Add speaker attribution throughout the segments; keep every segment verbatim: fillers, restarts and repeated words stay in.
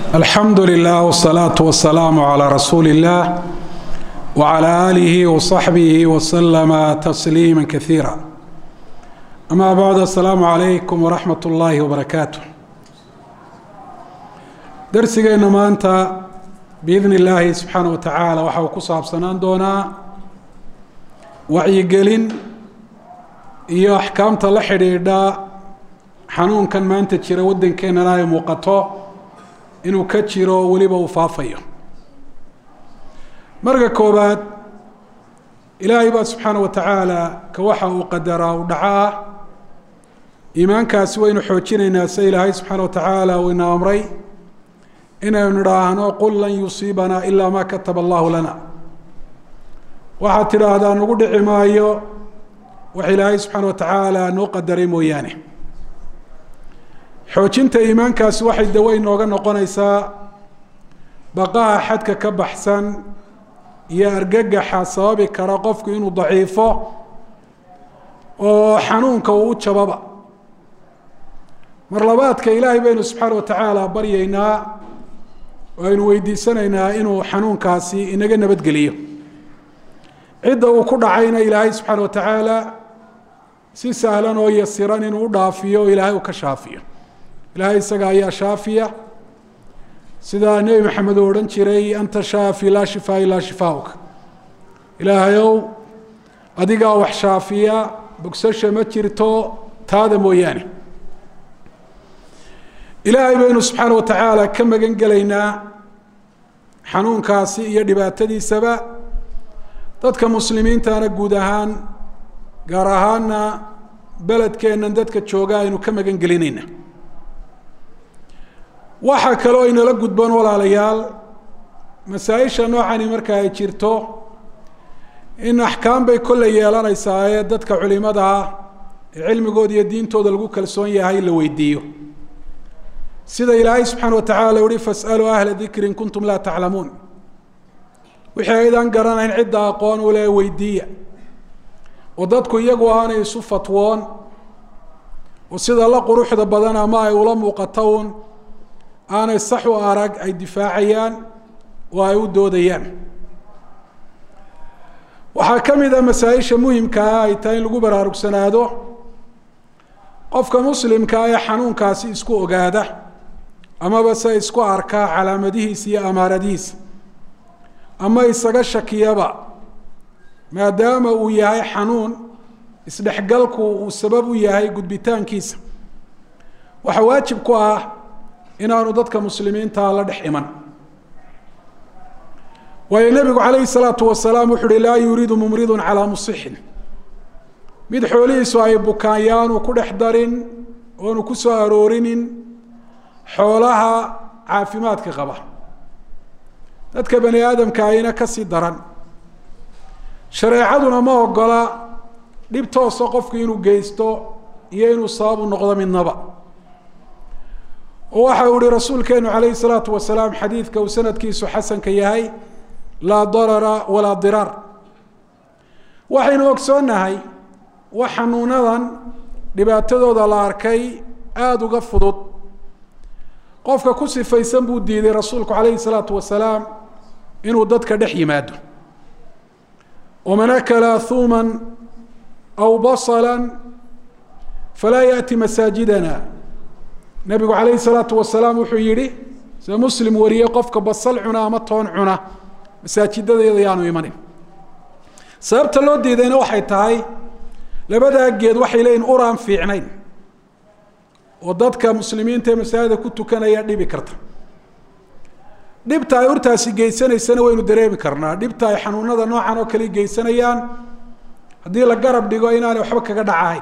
Speaker 1: الحمد لله والصلاة والسلام على رسول الله وعلى آله وصحبه وسلم تسليما كثيرا. أما بعد، السلام عليكم ورحمة الله وبركاته. درسنا maanta بإذن الله سبحانه وتعالى waxa uu ku saabsanaan doonaa wacyigelin iyo axkaamta la xidhiidha xanuunkan maanta jira waddankeennana ay muuqato inuu ka jiro weliba uu faafayo. marka koobaad, ilaahay baa subxaana wa tacaala ka waxa uu qadaraa u dhacaa iimaankaasi waynu xoojinaynaa se ilaahay subxaana wa tacaala uu ina amray inaynu idhaahno qul lan yusiibanaa ilaa maa kataba allahu lana. waxaad tidhaahdaa nagu dhici maayo wax ilaahay subxaana wa tacaala noo qadaray mooyaane. xoojinta iimaankaasi waxay dawo inooga noqonaysaa baqaha xadka ka baxsan iyo argagaxa sababi kara qofku inuu daciifo oo xanuunka uu u jababa. mar labaadka, ilaahay baynu subxaana wa tacaala baryaynaa oo aynu weydiisanaynaa inuu xanuunkaasi inaga nabadgeliyo. cidda uu ku dhacayna ilaahay subxaana wa tacaala si sahlan oo yasiran inuu u dhaafiyo oo ilaahay uu ka shaafiyo. ilaahay isaga ayaa shaafiya, sidaa nebi maxamed uu odhan jiray, anta shaafi laa shifaa ilaa shifaauka. ilaahayow adigaa wax shaafiya, bogsasha ma jirto taada mooyaane. ilaahay baynu subxaana wa tacaala ka magan gelaynaa xanuunkaasi iyo dhibaatadiisaba. dadka muslimiintana guud ahaan, gaar ahaana beledkeennan dadka jooga aynu ka magan gelinayna. waxaa kaloo aynala gudboon walaalayaal, masaa-isha noocani marka ay jirto in axkaam bay kolley yeelanaysaa ee dadka culimada ah ee cilmigooda iyo diintooda lagu kalsoon yahay in la weydiiyo. sida ilaahay subxaana wa tacaala uhi fas'aluu ahla dikri in kuntum laa taclamuun. wixii aydan garanayn cidda aqoon u leh weydiiya, oo dadku iyagu aanay isu fatwoon oo sida la quruxda badan ama ay ula muuqato un aanay sax u arag ay difaacayaan oo ay u doodayaan. waxaa ka mid a masaa-isha muhimkaa ay tahay in lagu baraarugsanaado qofka muslimkaa ee xanuunkaasi isku ogaada amaba se isku arkaa calaamadihiisa iyo amaaradihiisa, ama isaga shakiyaba, maadaama uu yahay xanuun isdhexgalku uu sabab u yahay gudbitaankiisa, waxaa waajib ku ah inaanu dadka muslimiinta la dhex iman. waayo nebigu calayhi salaatu wasalaam wuxu uhi laa yuriidu mumridun calaa musixin. mid xoolihiisu ay bukaan yaanu ku dhex darin oonu ku soo aroorinin xoolaha caafimaadka qaba. dadka bani aadamka ayna ka sii daran. shareecaduna ma ogola dhib toosa qofku inuu geysto iyo inuu sabab u noqdo midnaba. oo waxa uu ihi rasuulkeenu calayhi salaatu wasalaam xadiidka uu sanadkiisu xasanka yahay, laa darara walaa diraar. waxaynu ogsoonnahay wax xanuunadan dhibaatadooda la arkay aada uga fudud qofka ku sifaysan buu diiday rasuulku calayhi salaatu wasalaam inuu dadka dhex yimaado. waman akala thuuman aw basalan falaa yaأti masaajidana. nebigu calayhi salaatu wasalaam wuxuu yidhi, sida muslim wariyey, qofka basal cuna ama toon cuna masaajidadeeda yaanu imanin. sababta loo diidayna waxay tahay labadaa geed waxay leeyihin ur aan fiicnayn oo dadka muslimiinta ee masaajida ku tukanaya dhibi karta. dhibta ay urtaasi geysanaysana waynu dareemi karnaa. dhibta ay xanuunada noocan oo kale geysanayaan haddii la garab dhigo inaanay waxba kaga dhacahayn.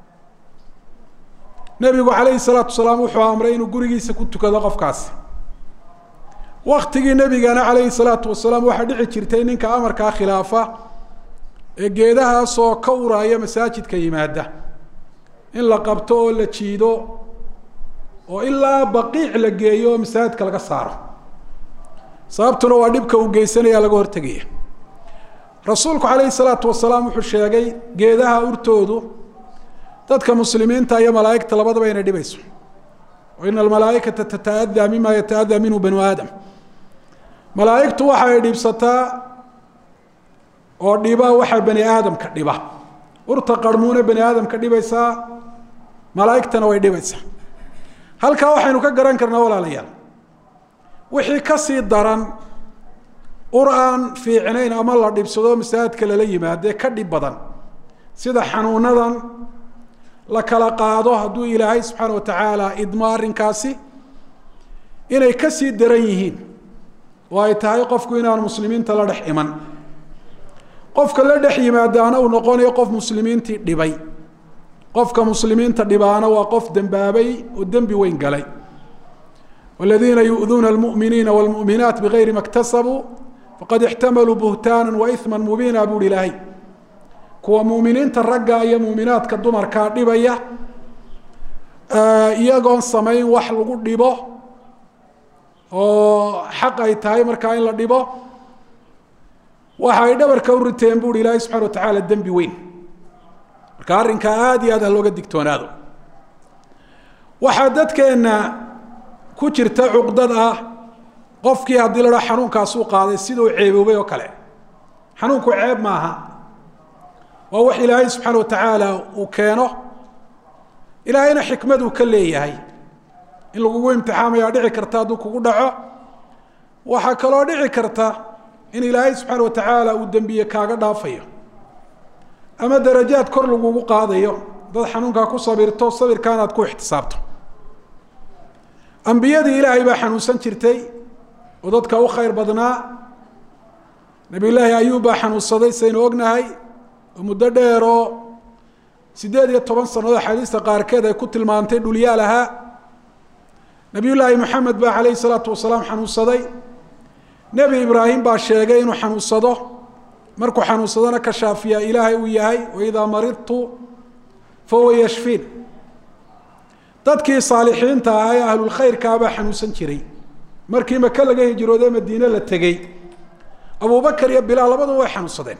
Speaker 1: nebigu calayhi salaatu wasalaam wuxuu amray inuu gurigiisa ku tukado qofkaasi. waktigii nebigana calayhi salaatu wasalaam waxaa dhici jirtay ninka amarkaa khilaafa ee geedahaasoo ka uraya masaajidka yimaada in la qabto oo la jiido oo ilaa baqiic la geeyo oo masaajidka laga saaro. sababtuna waa dhibka uu geysanaya laga hortegaya. rasuulku calayhi salaatu wasalaam wuxuu sheegay geedaha urtoodu dadka muslimiinta iyo malaa'igta labadaba inay dhibayso. وإن الملائكة تتأذى مما يتأذى منه بنو آدم ملائكة waxay dhibsataa oo dhiba waxa bani aadam ka dhiba urta qarmuuna bani aadam ka dhibaysa malaa'igtana way dhibaysaa halka waxaynu ka garan karnaa walaalayaal wixii ka sii daran quraan fiicnayn ama la dhibsado masaajidka la yimaado ka dhib badan sida xanuunadan la kala qaado haduu ilaahay subhanahu wa ta'ala idmaarinkaasi inay ka sii daran yihiin oo ay tahay qofku inaan muslimiinta la dhex iman qofka la dhex yimaadaana uu noqonayo qof muslimiintii dhibay qofka muslimiinta dhibaana waa qof dambaabay oo dambi weyn galay والذين يؤذون المؤمنين والمؤمنات بغير ما اكتسبوا فقد احتملوا بهتانا وإثما مبينا بول إلهي كوا مؤمنين ترقى يا مؤمنات كالدمر كاردبية إياقون سمين وحلقوا ديبو حق أي تاي مركاين لديبو وحاي دبر كورتين بول إلهي سبحانه وتعالى الدنب وين كارن كادي هذا اللوغة الدكتون هذا وحددك أن ku jirta cuqdad ah qofkii hadii la xanuunka soo qaaday sidoo ceeboobay oo kale xanuunku ceeb maaha waa wax ilaahay subhanahu wa ta'ala uu keeno ilaahayna xikmadu ka leeyahay in lagu imtixaamayo dhici karta haduu kugu dhaco waxa kale oo dhici karta in ilaahay subhanahu wa ta'ala uu dambiye kaaga dhaafayo ama darajaad kor lagu qaadayo dad xanuunka ku sabirto sabirkaanaad ku ixtisaabto أنبياء إلهي بحنو سنترتي وضدك أو خير بدنا نبي الله أيوب بحنو الصدي سينوغناهي ومدديرو سيداد يطبان صنوات حديثة قار كذا كنت المانتين دوليا لها نبي الله محمد با عليه الصلاة والسلام حنو الصدي نبي إبراهيم با الشيقين وحنو الصدو مركو حنو الصدنا كشافيا إلهي وياهي وإذا مرضت فهو يشفين dadkii saalixiinta ah ee ahlul khayrka ba xanuunsan jiray markii Makka laga hijrooday Madiina la tagay Abu Bakar iyo Bilaal labadu way xanuunsadeen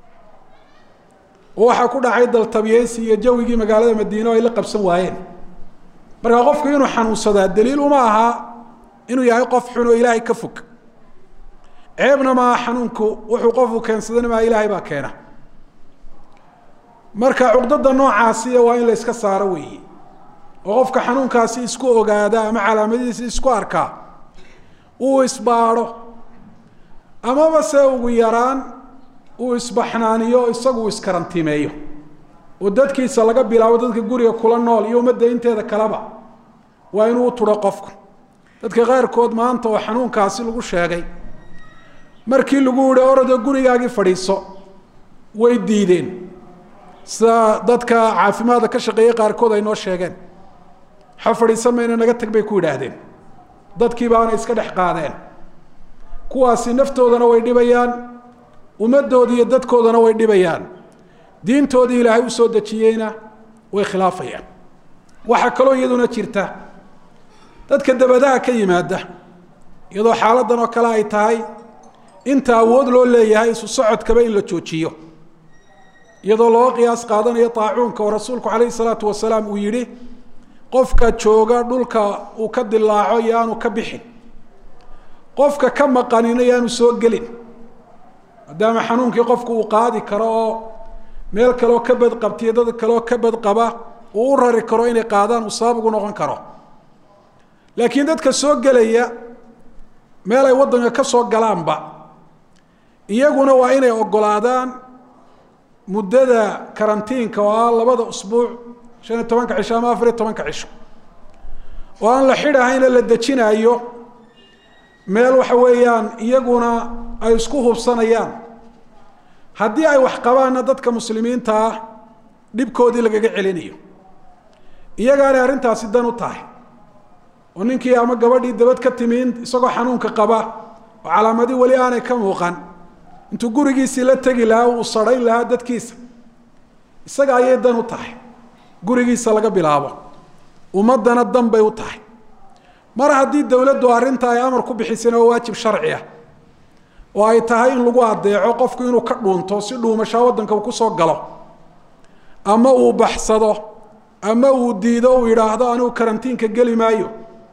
Speaker 1: waxa ku dhacay dal tabiyeysi iyo jawigii magaalada Madiina ay la qabsan waayeen marka qofku inuu xanuunsada daliil uma aha inuu yahay qof xun oo Ilaahay ka fog ceebna ma xanuunku wuxuu qofku keensadana ma Ilaahay ba keena marka cuqdada noocaasi waa in la iska saaro weeyii وقفك حنون كاسي اسكو اوغادا ama calaamadiisa isku arka uu isbaaro ama base ugu yaraan uu isbaxnaaniyo isagu iskarantimeeyo oo dadkiisa laga bilaabo dadka guriga kula nool iyo umada inteeda kalaba waa inuu turo qofku dadka qaarkood maanta oo xanuunkaasi lagu sheegay markii lagu yiri orada gurigaagi fadhiiso way diideen sa dadka caafimaadka ka shaqeeya qaarkood ay noo sheegeen xafari sameeyna naga tag bay ku yiraahdeen dadkii baana iska dhex qaadeen kuwaasi naftoodana way dhibayaan umadoodii iyo dadkoodana way dhibayaan diintoodii Ilaahay u soo dajiyayna way khilaafayaan waxa kale oo iyaduna jirta dadka dabadaha ka yimaada iyadoo xaaladan oo kale ay tahay inta awood loo leeyahay isu socodkaba in la joojiyo iyadoo loo qiyaas qaadanayo taacuunka oo rasuulku kaleey salaatu wasalaam uu yiri qofka jooga dhulka uu ka dilaaco yaanu ka bixin qofka ka maqanina yaanu soo gelin maadaama xanuunkii qofku uu qaadi karo oo meel kale oo ka bad qabtiyo dad kale oo ka bad qaba uu u rari karo inay qaadaan uu sabab ugu noqon karo laakiin dadka soo gelaya meel ay wadanka ka soo galaanba iyaguna waa inay ogolaadaan muddada karantiinka oo labada usbuuc shan iyo toban cisho ama afar iyo toban cisho oo aan la xidhaayna la dajinayo meel waxa weeyaan iyaguna ay isku hubsanayaan haddii ay wax qabaana dadka muslimiinta ah dhibkoodii lagaga celinayo iyagaana arrintaasi dan u tahay oo ninkii ama gabadhii dabad ka timiin isagoo xanuunka qaba oo calaamadii wali aanay ka muuqan intuu gurigiisii la tagi lahaa uu sarayn lahaa dadkiisa isaga ayay dan u tahay gurigiisa laga bilaabo ummadana dan bay u tahay mar haddii dawladdu arrinta ay amar ku bixisana waa waajib sharci ah oo ay tahay in lagu adeeco qofku inuu ka dhuunto si dhuumasho wadanka ku soo galo ama uu baxsado ama uu diido uu yiraahdo anigu karantiinka gali maayo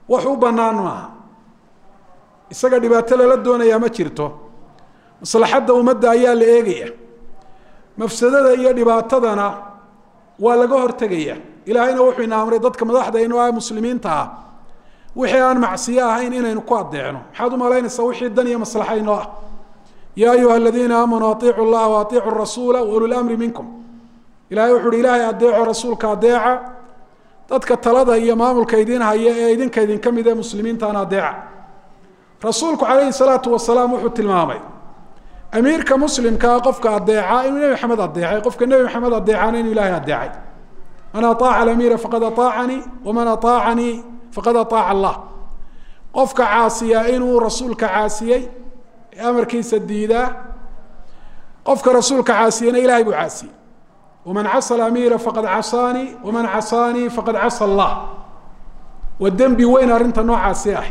Speaker 1: wax u bannaan maaha isaga dhibaato lala doonayaa ma jirto maslaxadda ummadda ayaa la eegaya mafsadada iyo dhibaatadana waa laga hortegaya ilaahayna wuxuu ina amray dadka madaxda inuu ah muslimiinta ah wixii aan macsiyo ahayn inaynu ku adeecno maxaad u malaynaysaa wixii dan iyo maslaxa inoo ah yaa ayuha aladiina aamanuu atiicu llaha wa atiicu rasuula wa ulul amri minkum ilahay wuxu uhi ilaahay adeeco rasuulka adeeca dadka talada iyo maamulka idin haya ee idinka idinka mid ee muslimiintaana adeeca rasuulku calayhi salaatu wasalaam wuxuu tilmaamay amiirka muslimkaa qofka adeeca inuu nebi maxamed adeecay qofka nebi maxamed adeecana inuu ilaahay adeecay man aaaca alamiira faqad aطaacanii waman aطaacanii faqad aطaaca allah qofka caasiya inuu rasuulka caasiyey amarkiisa diidaa qofka rasuulka caasiyana ilahay buu caasiyey waman casa alamiira faqad casaanii waman casaanii faqad casa allah waa dembi weyn arrinta noocaasi ah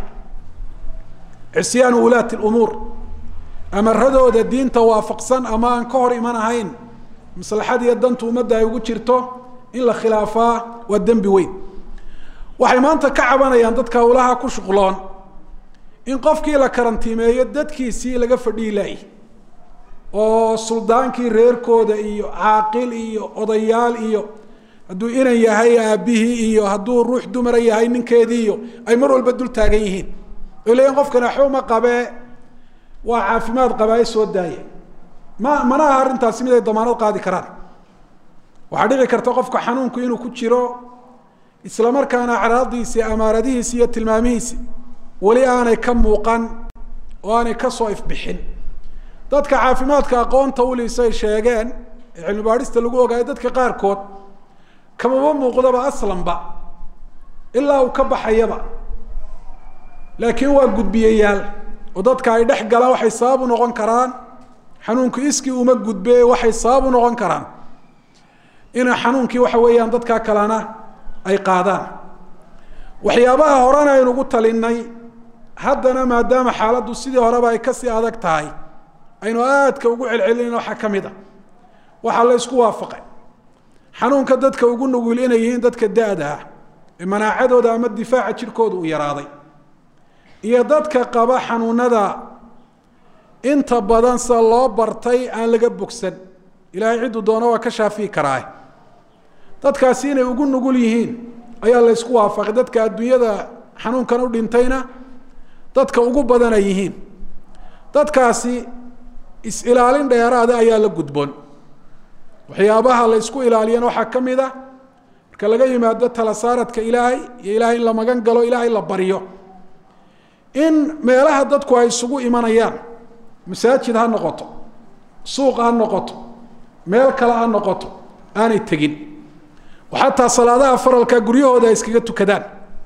Speaker 1: cisyaanu ulaati lumuur amaradooda diinta waafaqsan ama aan ka hor iman ahayn maslaxad iyo danta ummadda ay ugu jirto in la khilaafaa waa dembi weyn waxay maanta ka cabanayaan dadka hawlaha ku shuqloon in qofkii la karantiimeeyo dadkiisii laga fadhii laayay oo suldaankii reerkooda iyo caaqil iyo odayaal iyo hadduu inan yahay aabbihii iyo hadduu ruux dumara yahay ninkeedii iyo ay mar walba dul taagan yihiin oo leeyiin qofkan waxba ma qabee waa caafimaad qabaaye soo daaya ma mana aha arrintaasi mid ay damaanad qaadi karaan waxaa dhici karta qofka xanuunku inuu ku jiro isla markaana acraadiisi amaaradihiisi iyo tilmaamihiisi weli aanay ka muuqan oo aanay ka soo ifbixin dadka caafimaadka aqoonta uliisay sheegeen ee cilmi baadhista lagu ogaayo dadka qaarkood kamaba muuqdaba aslanba ilaa uu ka baxayaba laakiin waa gudbiyayaal oo dadka ay dhex galaan waxay sabab u noqon karaan xanuunku iskii uma gudbe waxay sabab u noqon karaan ina xanuunkii waxa weeyaan dadka kalena ay qaadaan waxyaabaha horena aynu ugu talinay haddana maadaama xaaladdu sidii horeba ay kasii adag tahay aynu aadka ugu celcelinayno waxaa ka mid a waxaa la isku waafaqay xanuunka dadka ugu nugul inay yihiin dadka da-da ah ee manaacadooda ama difaaca jirkooda uu yaraaday iyo dadka qaba xanuunada inta badan sida loo bartay aan laga bogsan ilaahay cidduu doono waa ka shaafiyi karaa dadkaasi inay ugu nugul yihiin ayaa la isku waafaqay dadka adduunyada xanuunkan u dhintayna dadka ugu badan ay yihiin dadkaasi is-ilaalin dheeraada ayaa la gudboon waxyaabaha la isku ilaaliyana waxaa ka mid a marka laga yimaado tala saaradka ilaahay iyo ilaahay in la magan galo ilaahay la baryo in meelaha dadku ay isugu imanayaan masaajid ha noqoto suuq ha noqoto meel kale ha noqoto aanay tegin oo xataa salaadaha faralka guryahooda ay iskaga tukadaan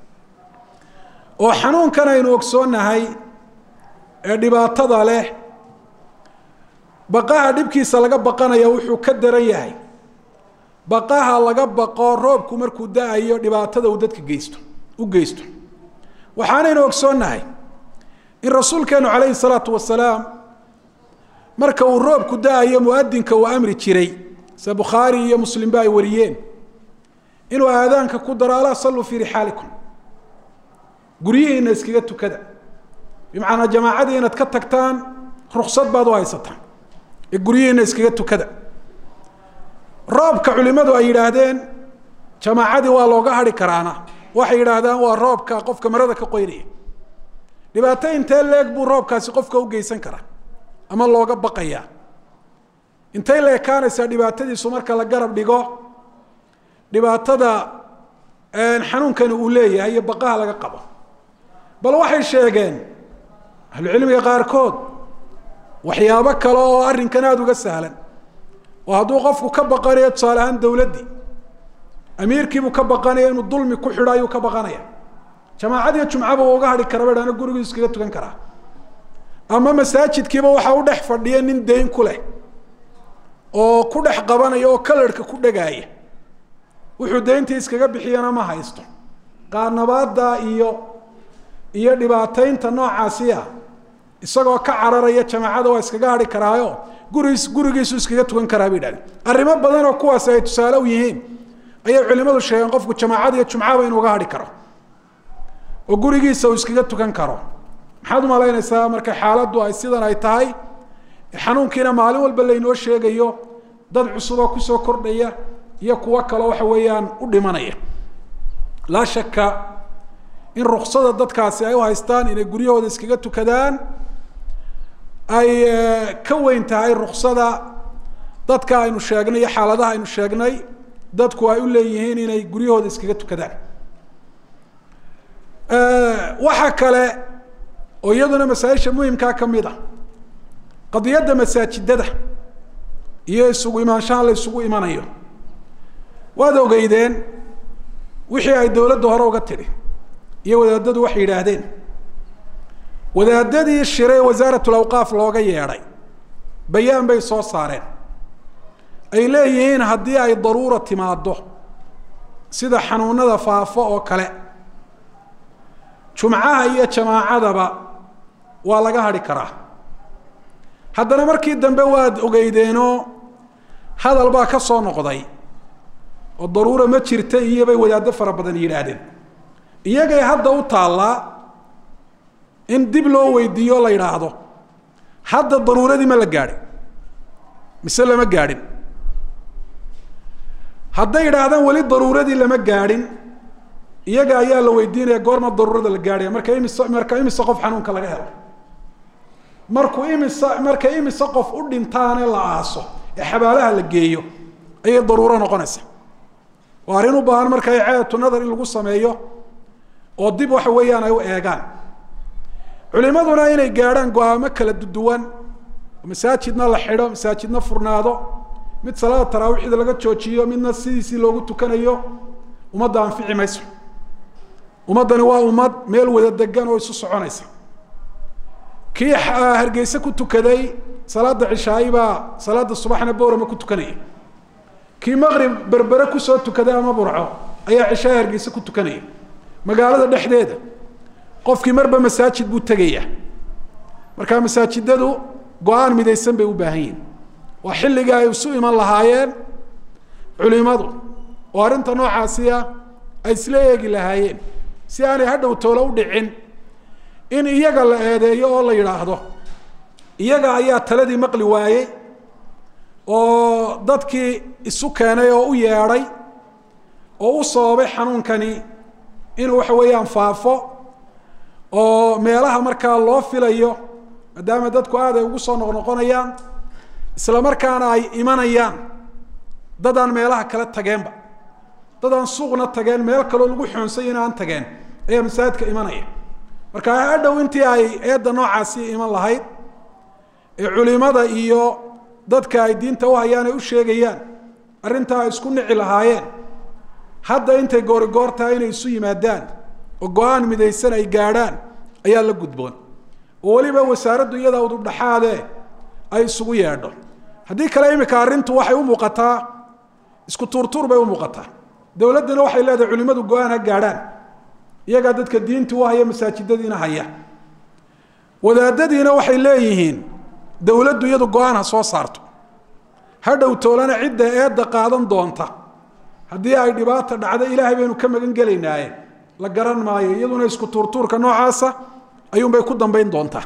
Speaker 1: oo xanuunkan aynu ogsoonnahay ee dhibaatada leh baqaha dhibkiisa laga baqanaya wuxuu ka daran yahay baqaha laga baqo roobku markuu da-ayo dhibaatada uu dadka geysto u geysto waxaanaynu ogsoonnahay in rasuulkeenu calayhi salaatu wasalaam marka uu roobku da-ayo muadinka uu amri jiray sida bukhaari iyo muslimba ay wariyeen inuu aadaanka ku daro alaa salluu fii rixaalikum guryihiina iskaga tukada bimacnaa jamaacadii inaad ka tagtaan ruksad baad u haysataan ee guryihiina iskaga tukada roobka culimadu ay yidhaahdeen jamaacadii waa looga hadhi karaana waxay yidhaahdaan waa roobka qofka marada ka qoynaya dhibaato intee leeg buu roobkaasi qofka u geysan karaa ama looga baqayaa intay la ekaanaysaa dhibaatadiisu marka la garab dhigo dhibaatada xanuunkani uu leeyahay iyo baqaha laga qabo bal waxay sheegeen ahlucilmiga qaarkood waxyaabo kale oo arrinkan aada uga sahlan oo hadduu qofku ka baqanayo tusaale ahaan dowladdii amiirkiibuu ka baqanaya inuu dulmi ku xidho ayuu ka baqanaya jamaacadiiyo jumcaba uu uga hadhi kara badhaana gurigiisu iskaga tukan karaa ama masaajidkiiba waxaa u dhex fadhiya nin dayn ku leh oo ku dhex qabanaya oo kalarhka ku dhagaaya wuxuu dayntii iskaga bixiyana ma haysto qaarnabaada iyo iyo dhibaataynta noocaasi ah isagoo ka cararaya jamaacada waa iskaga hadhi karaayo gurigiis gurigiisu iskaga tukan karaa bay idhahdeen arrimo badan oo kuwaas ay tusaale u yihiin ayay culimadu sheegeen qofku jamaacada iyo jumcaba inuu uga hadhi karo oo gurigiisa uu iskaga tukan karo maxaad u malaynaysaa marka xaaladdu ay sidan ay tahay xanuunkiina maalin walba laynoo sheegayo dad cusub oo kusoo kordhaya iyo kuwa kale waxa weeyaan u dhimanaya laa shaka in ruksada dadkaasi ay u haystaan inay guryahooda iskaga tukadaan ay ka weyn tahay ruksada dadka aynu sheegnay iyo xaaladaha aynu sheegnay dadku ay u leeyihiin inay guryahooda iskaga tukadaan waxa kale oo iyaduna masaa'isha muhimkaa ka mid ah qadiyadda masaajidada iyo isugu imaanshaha la isugu imanayo waad ogeydeen wixii ay dowladda hore uga tidhi iyo wadaadadu waxay yidhaahdeen wadaadadii shiray wasaaratul awqaaf looga yeedhay bayaan bay soo saareen ay leeyihiin haddii ay daruura timaado sida xanuunada faafo oo kale jumcaha iyo jamaacadaba waa laga hadhi karaa haddana markii dambe waad ogeydeenoo hadal baa ka soo noqday oo daruura ma jirta iyo bay wadaado fara badan yidhaahdeen iyagay hadda u taallaa in dib loo weydiiyo la yidhaahdo hadda daruuradii ma la gaadhin mise lama gaadhin hadday yidhaahdaan weli daruuradii lama gaadhin iyaga ayaa la weydiinaya goorma daruurada la gaadhaya marka imise marka imise qof xanuunka laga helo markuu imise marka imise qof u dhintaane la aaso ee xabaalaha la geeyo ayay daruuro noqonaysa waa arrin u baahan marka icaadatu nadar in lagu sameeyo oo dib waxa weeyaan ay u eegaan culimaduna inay gaadhaan go-aamo kala duwan masaajidna la xidho masaajidna furnaado mid salaada taraawiixda laga joojiyo midna sidiisii loogu tukanayo ummadda anfici mayso ummaddani waa ummad meel wada degan oo isu soconaysa kii hargeysa ku tukaday salaada cishaayi baa salaada subaxna boorama ku tukanaya kii maqrib berbere kusoo tukaday ama burco ayaa cishaayi hargeysa ku tukanaya magaalada dhexdeeda qofkii marba masaajid buu tegaya marka masaajidadu go-aan midaysan bay u baahan yihiin waa xilliga ay isu iman lahaayeen culimadu oo arrinta noocaasi ah ay isla eegi lahaayeen si aanay hadhow toolo u dhicin in iyaga la eedeeyo oo la yidhaahdo iyaga ayaa taladii maqli waayey oo dadkii isu keenay oo u yeedhay oo u sababay xanuunkani inuu waxa weeyaan faafo oo meelaha markaa loo filayo maadaama dadku aad ay ugu soo noqnoqonayaan isla markaana ay imanayaan dadaan meelaha kale tageenba dadaan suuqna tageen meel kaloo lagu xoonsay inaan tageen ayaa masaajidka imanaya marka hadhow intii ay eedda noocaasi iman lahayd ee culimada iyo dadka ay diinta u hayaan ay u sheegayaan arrintaa ay isku nici lahaayeen hadda intay goorigoor tahay inay isu yimaadaan oo go-aan midaysan ay gaadhaan ayaa la gudboon oo weliba wasaaraddu iyadaa udubdhaxaade ay isugu yeedho haddii kale imika arrintu waxay u muuqataa isku tuurtuur bay u muuqataa dowladdana waxay leedahay culimadu go-aan ha gaadhaan iyagaa dadka diinta u haya masaajidadiina haya wadaadadiina waxay leeyihiin dowladdu iyadu go-aan ha soo saarto hadhow toolana cidda eedda qaadan doonta haddii ay dhibaata dhacdo ilaahay baynu ka magan gelaynaaye la garan maayo iyaduna isku tuurtuurka noocaasa ayuunbay ku dambayn doontaa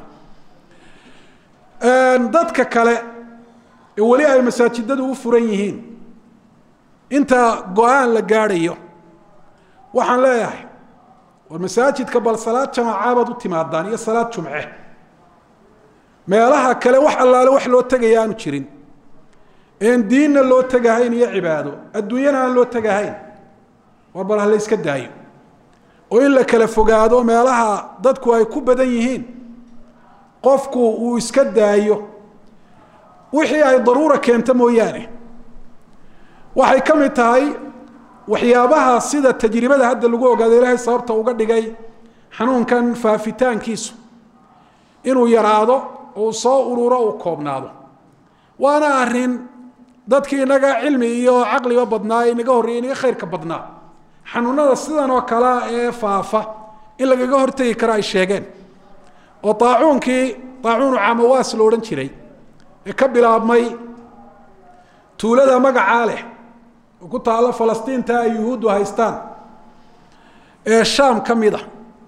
Speaker 1: dadka kale ee weli ay masaajidadu u furan yihiin inta go-aan la gaadhayo waxaan leeyahay war masaajidka bal salaad jamaacabaad u timaadaan iyo salaad jumce meelaha kale wax allaale wax loo tegaya aanu jirin een diinna loo tegahayn iyo cibaado adduunyana aan loo tegahayn war bal ha la iska daayo oo in la kala fogaado meelaha dadku ay ku badan yihiin qofku uu iska daayo wixii ay daruura keento mooyaane waxay ka mid tahay waxyaabaha sida tajribada hadda lagu ogaado ilaahay sababta uga dhigay xanuunkan faafitaankiisu inuu yaraado oo soo ururo uu koobnaado waana arrin dadkii inaga cilmi iyo caqliba badnaa inaga horreeyay inaga khayrka badnaa xanuunada sidan oo kale ee faafa in lagaga hortagi karo ay sheegeen oo taacuunkii taacuunu camawaas lo odhan jiray ee ka bilaabmay tuulada magacaa leh oo ku taalla falastiinta ay yuhuuddu haystaan ee shaam ka mid ah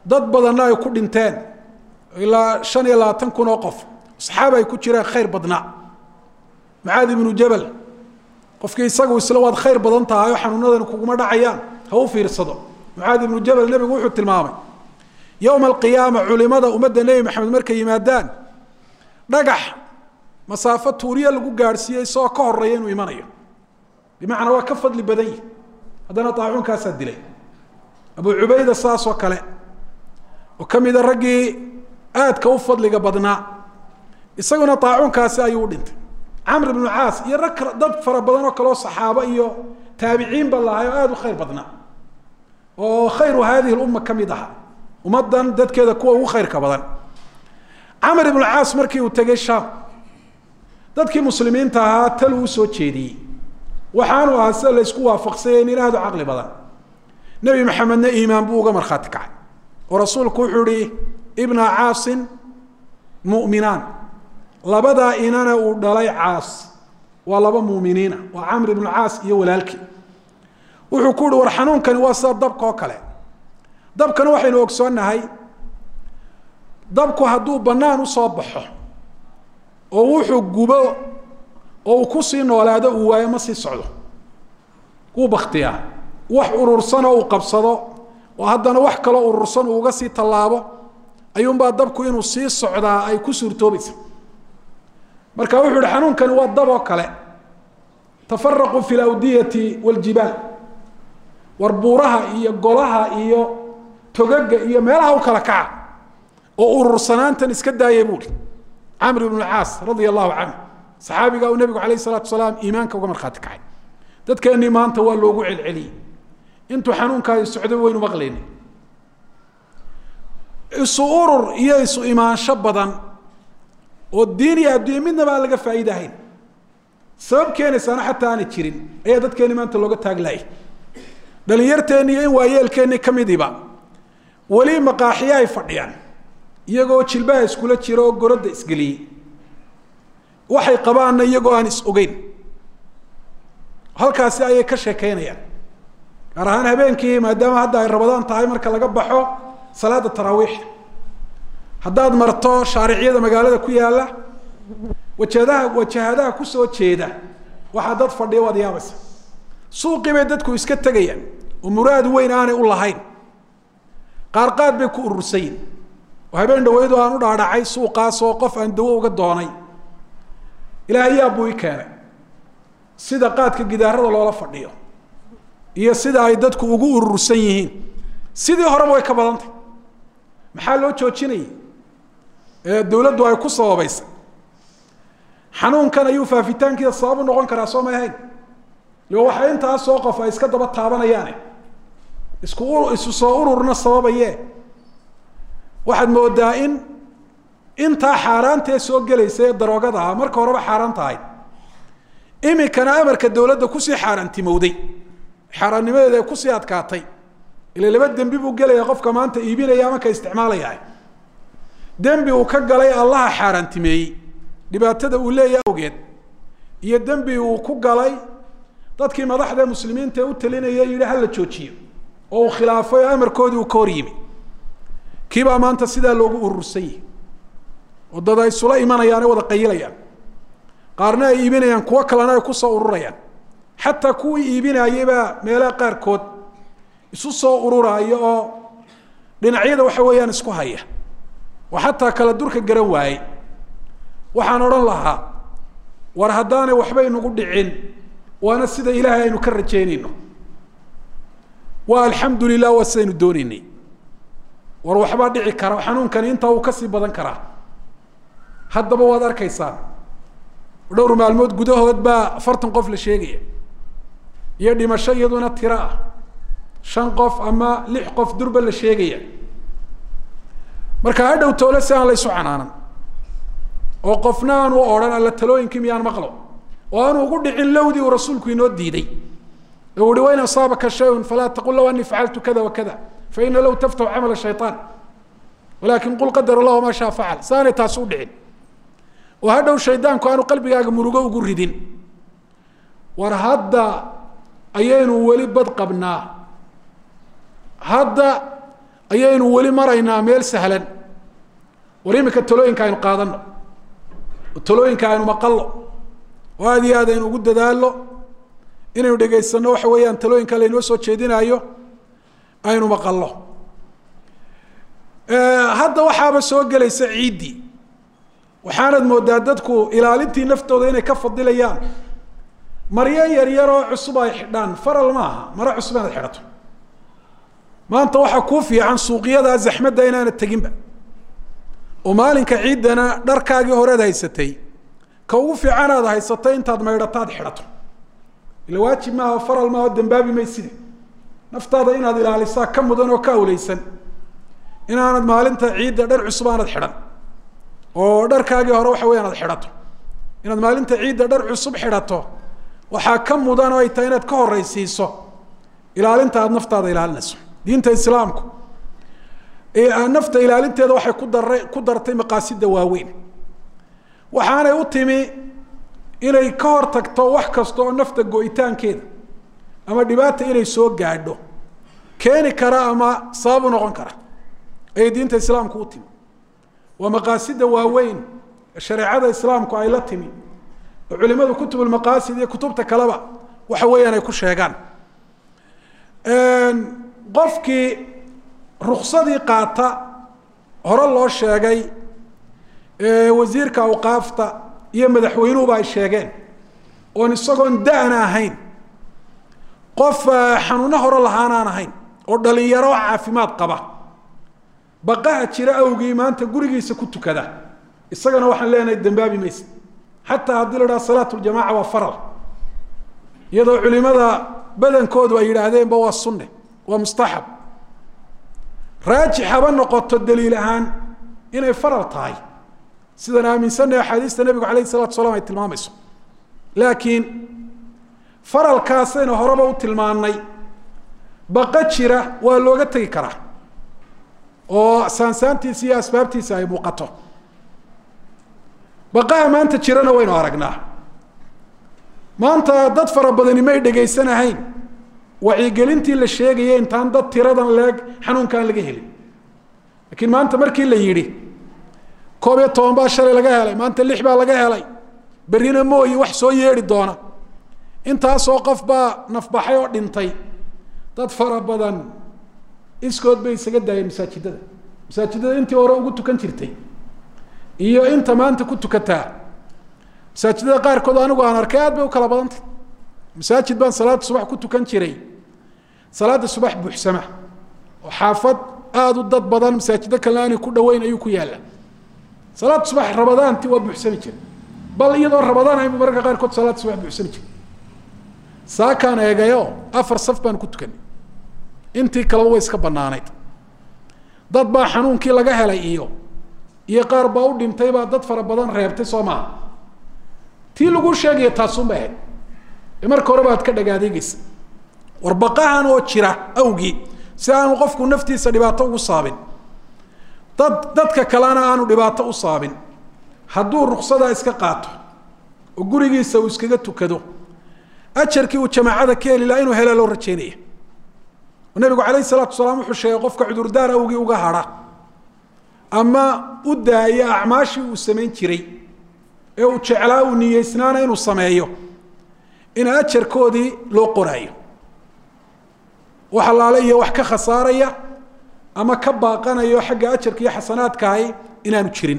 Speaker 1: dad badanna ay ku dhinteen ilaa shan iyo labaatan kun oo qof saxaaba ay ku jireen khayr badnaa Mucaad ibnu Jabal qofkii isagu isla waad khayr badan tahay oo xanuunadan kuguma dhacayaan ha u fiirsado Mucaad ibnu Jabal nabigu wuxuu tilmaamay yawm alqiyaama culimada ummadda Nabi Maxamed markay yimaadaan dhagax masaafo tuuriya lagu gaarsiiyay soo ka horeeyay inuu imanayo bimaana waa ka fadli badan yahay hadana taaxunkaas dilay Abu Ubayda saas oo kale oo kamida ragii aadka u fadliga badnaa isaguna taaxunkaas ayuu dhintay Amr ibn Aas iyo rag dad fara badan oo kale oo saxaaba iyo taabiciin ballaahay aad u khayr badnaa oo khayru hadhihi al-umma kamidaha ummadan dadkeeda kuwa ugu khayrka badan Amr ibn Aas markii uu tagay Shaam dadkii muslimiinta ahaa tal uu soo jeediyay waxaanu aasay la isku waafaqsay in ilaahdu aqli badan nabi maxamedna iimaan buu uga marxaati kacay oo rasuulku wuxuu yiri ibn Aas mu'minaan labada inana uu dhalay Aas waa laba muuminiina waa Amr ibn Aas iyo walaalkii wuxuu ku yiri war xanuunkani waa sida dabka oo kale dabkana waxaynu ogsoonahay dabku hadduu banaan u soo baxo oo wuxuu gubo oo ku sii noolaado uu waayo ma sii socdo ku bakhtiya wax urursan oo qabsado oo haddana wax kale urursan uu uga sii talaabo ayuun baa dabku inuu sii socdaa ay ku suurtoobaysa marka wuxuu yiri xanuunkani waa dab oo kale tafarraqu fil awdiyati wal jibal warbuuraha iyo golaha iyo togaga iyo meelaha u kala kaca oo urursanaantan iska daayay buul Amr ibn Aas radiyallahu anhu saxaabiga oo nabiga kaleey salaatu salaam iimaanka uga marxaati kacay dadkeeni maanta waa loogu celceliyay intu xanuunka ay socdo waynu maqleen isu urur iyo isu imaansho badan oo diin iyo adduunyo midna baa laga faa'iidahayn sabab keenaysa xataa aan jirin ayaa dadkeeni maanta looga taaglay dhalinyarteeni in waayeelkeeni kamidiba wali maqaaxiya ay fadhiyaan iyagoo jilbaha iskula jiro oo goradda isgeliyay waxay qabaan iyagoo aan is ogeyn halkaasi ayay ka sheekeynayaan gaar ahaan habeenkii maadaama hadda ay rabadaan tahay marka laga baxo salaada taraawiix haddaad marto shaariiciyada magaalada ku yaala wajahadaha wajahadaha ku soo jeeda waxaa dad fadhiya waad yaabaysa suuqii bay dadku iska tegayaan oo muraad weyn aanay u lahayn qaar qaad bay ku urursayin oo habeen dhaweedo aan u dhaadhacay suuqaas oo qof aan dawo uga doonay ilaahay yaa buu i keenay sida qaadka gidaarada loola fadhiyo iyo sida ay dadku ugu urursan yihiin sidii horeba way ka badantay maxaa loo joojinayay ee dawladdu ay ku sababaysay xanuunkan ayuu faafitaankiisa sabab u noqon karaa soo ma ahayn loo waxa intaas soo qof ay iska daba taabanayaan isku isu soo ururna sababaye waxaad moodaa in intaa xaaraantee soo gelaysa daroogada marka horeba xaaraan tahay imikana amarka dawladda ku sii xaaraantimowday xaaraannimadeeda ku sii adkaatay ila laba dambi buu galaya qofka maanta iibinaya ama ka isticmaalaya dambi uu ka galay Allah xaaraantimeeyay dhibaatada uu leeyahay awgeed iyo dambi uu ku galay dadkii madaxda muslimiinta u talinayay yiri hal la joojiyo oo khilaafay amarkoodii uu kooriyay kiiba maanta sida loogu urursay oo dad ay sula imanayaan wada qayilayaan qaarna ay iibinayaan kuwa kalena ay ku soo ururayaan hatta kuwii iibinayaba meelaha qaar kood isu soo ururayo oo dhinacyada waxa weeyaan isku haya oo hatta kala durka garan waayay waxaan oran lahaa war hadaana waxba inagu dhicin waana sida ilaahay aynu ka rajeynayno wa alxamdulillah wa saynu doonini war waxba dhici kara xanuunkan inta uu ka sii badan karaa haddaba waad arkaysaa dhowr maalmood gudahood baa afartan qof la sheegaya iyo dhimasho iyaduna tira ah shan qof ama lix qof durba la sheegaya marka hadhow toole si aan la isu canaanan oo qofna aan u odhan alla talooyinkii miyaan maqlo oo aan ugu dhicin lowdii uu rasuulku inoo diiday oo wuri wayna saabaka shay'un fala taqul law anni fa'altu kada wa kada fa inna law taftahu 'amal ash-shaytan walakin qul qadara Allah ma shaa fa'al saani taasu dhicin oo hadhow shaydaanku aanu qalbigaaga murugo ugu ridin war hadda ayaynu wali bad qabnaa hadda ayaynu weli maraynaa meel sahlan war imika talooyinka aynu qaadano talooyinka aynu maqallo oo aad iyo aad aynu ugu dadaallo inaynu dhegaysano waxa weeyaan talooyinka laynoo soo jeedinayo aynu maqallo hadda waxaaba soo gelaysa ciiddii waxaanad moodaa dadku ilaalintii naftooda inay ka fadilayaan maryo yaryaroo cusub ay xidhaan faral maaha maro cusub inaad xidhato maanta waxaa kuu fiican suuqyada zaxmadda inaanad teginba oo maalinka ciiddana dharkaagii horead haysatay ka ugu fiican aad haysatay intaad maydhataad xidhato ila waajib maaha faral maaha dambaabi mayside naftaada inaad ilaalisaa ka mudan oo ka awleysan inaanad maalinta ciidda dhar cusub aanad xidhan oo dharkaagii hore waxa weya inaad xidhato inaad maalinta ciidda dhar cusub xidhato waxaa ka mudan oo ay tahay inaad ka horeysiiso ilaalinta aada naftaada ilaalinayso diinta islaamku nafta ilaalinteeda waxay ku daray ku dartay maqaasida waaweyn waxaanay u timi inay ka hor tagto wax kasta oo nafta go-itaankeeda ama dhibaata inay soo gaadho keeni kara ama sabab u noqon kara ayay diinta islaamku u timi waa maqaasida waaweyn shareecada islaamku ay la timi oo culimadu kutub almaqaasid iyo kutubta kaleba waxa weeyaan ay ku sheegaan qofkii ruksadii qaata hore loo sheegay wasiirka awqaafta iyo madaxweynuhuba ay sheegeen oon isagoon da-na ahayn qof xanuuno hore lahaanaan ahayn oo dhalinyaro caafimaad qaba baqaha jira awgii maanta gurigiisa ku tukada isagana waxaan leenahay dambaabi maysa xataa haddii la dhaha salaatu ljamaca waa faral iyadoo culimada badankoodu ay yidhaahdeenba waa sunne waa mustaxab raajix haba noqoto daliil ahaan inay faral tahay sidaan aaminsannahay axaadiista nebigu calayhi salatu salaam ay tilmaamayso laakiin faralkaasayna horeba u tilmaannay baqa jira waa looga tegi karaa oo saansaantiisa iyo asbaabtiisa ay muuqato baqaha maanta jirana waynu aragnaa maanta dad fara badani may dhegaysanahayn wacyigelintii la sheegaya intaan dad tiradan leeg xanuunkaan laga helin laakiin maanta markii la yidhi koob iyo toban baa shalay laga helay maanta lix baa laga helay berrina mooyi wax soo yeedhi doona intaasoo qof baa nafbaxay oo dhintay dad fara badan iskood bay isaga daayeen masaajidada masaajidada intii hore ugu tukan jirtay iyo inta maanta ku tukataa masaajidada qaarkood anigu aan arkay aad bay u kala badantay masaajid baan salaada subax ku tukan jiray salaada subax buuxsama oo xaafad aada u dad badan masaajido kalena aanay ku dhaweyn ayuu ku yaalla salaada subax rabadaanti waa buuxsami jiray bal iyadoo rabadaan aybu mararka qaarkood salaada subax buuxsami jiray saakaan eegayo afar saf baan ku tukanay intii kaleba way iska banaanayd dad baa xanuunkii laga helay iyo iyo qaar baa u dhintay baa dad fara badan reebtay soo maaha tii lagu sheegaya taasun bay ahayd ee marka horeba aad ka dhagaadeegaysa war baqahan oo jira awgii si aanu qofku naftiisa dhibaato ugu saabin dad dadka kalena aanu dhibaato u saabin hadduu ruksada iska qaato oo gurigiisa uu iskaga tukado ajarkii uu jamaacada ka heli lahaa inuu hela loo rajeynaya nabigu calayhi salaatu wasalaam wuxuu sheegay qofka cudurdaar awgii uga hadha ama u daaya acmaashii uu samayn jiray ee uu jeclaa uu niyeysnaana inuu sameeyo in ajarkoodii loo qoraayo wax allaale iyo wax ka khasaaraya ama ka baaqanayo xagga ajarka iyo xasanaadkaahi inaanu jirin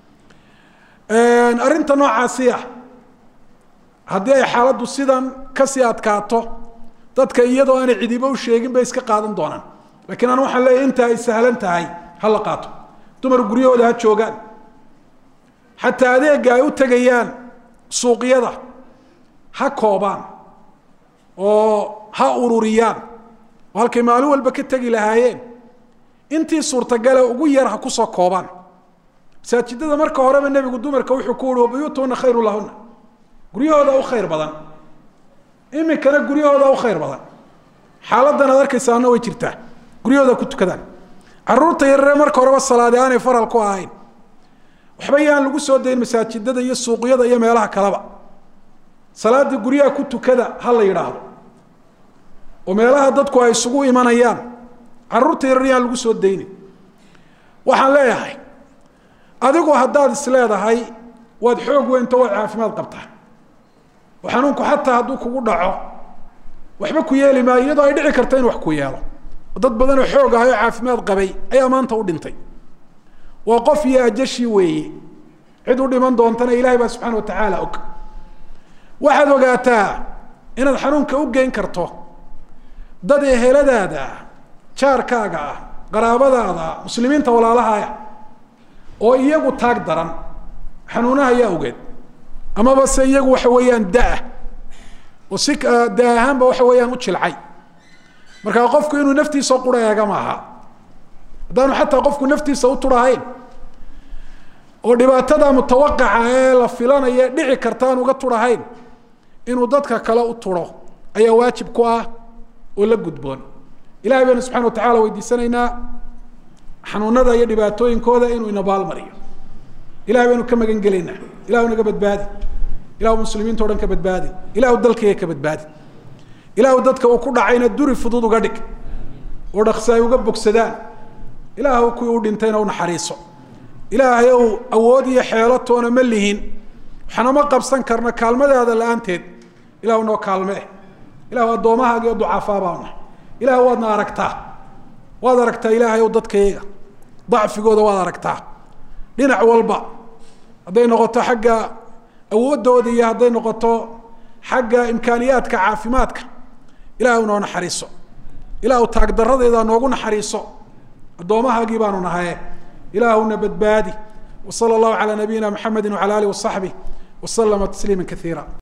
Speaker 1: arrinta noocaasi ah haddii ay xaaladdu sidan kasii adkaato dadka iyadoo aanay cidibo u sheegin bay iska qaadan doonaan laakiin anu waxaan leeyahy inta ay sahlan tahay ha la qaato dumar guryahooda ha joogaan xataa adeega ay u tegayaan suuqyada ha koobaan oo ha ururiyaan oo halkay maalin walba ka tegi lahaayeen intii suurtagale ugu yar ha kusoo koobaan masaajidada marka horeba nebigu dumarka wuxuu ku uhi wabuyuutuhuna khayru lahuna guryahooda u khayr badan iminkana guryahooda u khayr badan xaaladan aad arkaysaana way jirtaa guryahooda ku tukadaan caruurta yarare marka horeba salaade aanay faral ku ahayn waxba yaan lagu soo dayin masaajidada iyo suuqyada iyo meelaha kaleba salaada guryaha ku tukada ha la yidhaahdo oo meelaha dadku ay isugu imanayaan carruurta yaryaan lagu soo dayni waxaan leeyahay adigu haddaad is leedahay waad xoog weynto waad caafimaad qabtaa oo xanuunku xataa hadduu kugu dhaco waxba ku yeeli maayo iyadoo ay dhici karta in wax ku yeelo dad badan oo xoog ah oo caafimaad qabay ayaa maanta u dhintay waa qof iyo ajashi weeye cid u dhiman doontana ilaahay baa subxaana watacaala og waxaad ogaataa inaad xanuunka u geyn karto dad eheladaada jaarkaaga ah qaraabadaada muslimiinta walaalahaaya oo iyagu taag daran xanuunaha ayaa ogeed amaba se iyagu waxa weeyaan da-ah oo si da ahaanba waxa weeyaan u jilcay markaa qofku inuu naftiisa qura eega maaha haddaanu xataa qofku naftiisa u turahayn oo dhibaatada mutawaqaca ee la filanaya dhici karta aan uga turahayn inuu dadka kale u turo ayaa waajib ku ah oo la gudboon ilahay baynu subxana watacaala weydiisanaynaa xanuunada iyo dhibaatooyinkooda inuu inabaal mariyo ilahay baynu ka magan gelaynaa ilahu naga badbaadi ilahu muslimiinta o dhan ka badbaadi ilahu dalkayga ka badbaadi ilahu dadka uu ku dhacayna duri fudud uga dhig oo dhaqsi ay uga bogsadaan ilaahu kuwii u dhintayna u naxariiso ilaahay ow awood iyo xeelo toona ma lihin waxaana ma qabsan karna kaalmadaada la-aanteed ilahu noo kaalmee ilahu addoommahaaga iyo ducafaa baana ilahu waadna aragtaa waad aragtaa ilaahay ow dadkayga dacfigooda waad aragtaa dhinac walba hadday noqoto xagga awoodooda iyo hadday noqoto xagga imkaaniyaadka caafimaadka ilaahu noo naxariiso ilaahu taagdaradeeda noogu naxariiso addoomahaagii baanu nahaye ilaahuna badbaadi وصلى الله على نبينا محمد وعلى آله وصحبه وسلم تسليما كثيرا